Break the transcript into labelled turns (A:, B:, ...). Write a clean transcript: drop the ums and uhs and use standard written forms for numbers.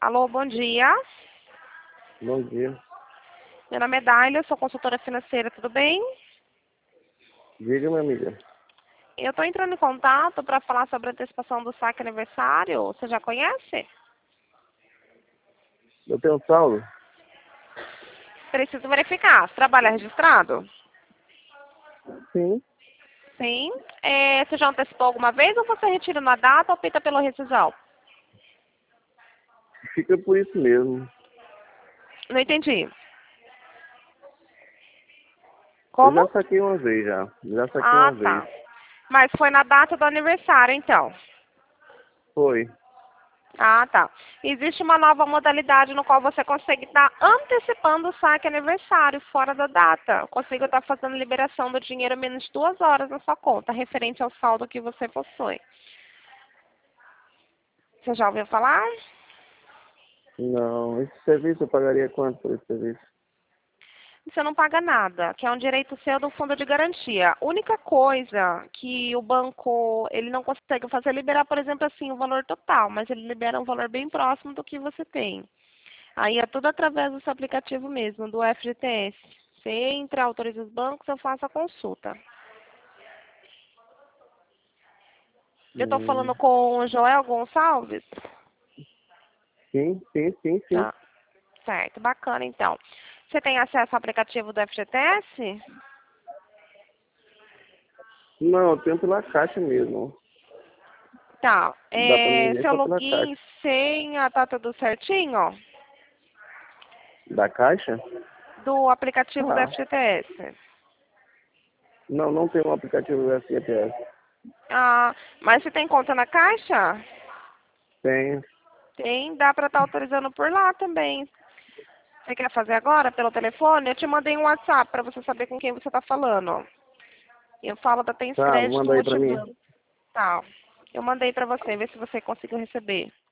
A: Alô, bom dia.
B: Bom dia.
A: Meu nome é Dália, sou consultora financeira, tudo bem?
B: Diga, minha amiga.
A: Eu estou entrando em contato para falar sobre a antecipação do saque aniversário. Você já conhece?
B: Eu tenho saldo?
A: Preciso verificar. Você trabalha registrado?
B: Sim.
A: Sim. Você já antecipou alguma vez ou você retira na data ou opta pela rescisão?
B: Fica por isso mesmo.
A: Não entendi.
B: Eu já
A: Como?
B: saquei uma vez já. Já saquei
A: Ah,
B: uma vez.
A: tá. Mas foi na data do aniversário, então.
B: Foi.
A: Ah, tá. Existe uma nova modalidade no qual você consegue estar antecipando o saque aniversário fora da data. Eu consigo estar fazendo liberação do dinheiro menos de 2 horas na sua conta, referente ao saldo que você possui. Você já ouviu falar?
B: Não. Esse serviço eu pagaria quanto por esse serviço?
A: Você não paga nada, que é um direito seu do fundo de garantia. A única coisa que o banco ele não consegue fazer é liberar, por exemplo, assim, o valor total, mas ele libera um valor bem próximo do que você tem. Aí é tudo através do seu aplicativo mesmo, do FGTS. Você entra, autoriza os bancos, eu faço a consulta. Eu estou
B: Hum.
A: falando com o Joel Gonçalves?
B: Sim, sim, sim, sim.
A: Tá, certo, bacana então. Você tem acesso ao aplicativo do FGTS?
B: Não, eu tenho pela caixa mesmo.
A: Tá,
B: Dá pra mim ver
A: seu
B: só pela caixa.
A: login, senha, tá tudo certinho?
B: Da caixa?
A: Do aplicativo do
B: Ah.
A: FGTS.
B: Não, não tem um aplicativo do FGTS.
A: Ah, mas você tem conta na Caixa?
B: Tem.
A: Tem, dá para estar autorizando por lá também. Você quer fazer agora pelo telefone? Eu te mandei um WhatsApp para você saber com quem você está falando. Eu falo da Tens
B: Tá,
A: Crédito
B: manda aí pra mim.
A: Multibanco. Tá. Eu mandei para você, ver se você conseguiu receber.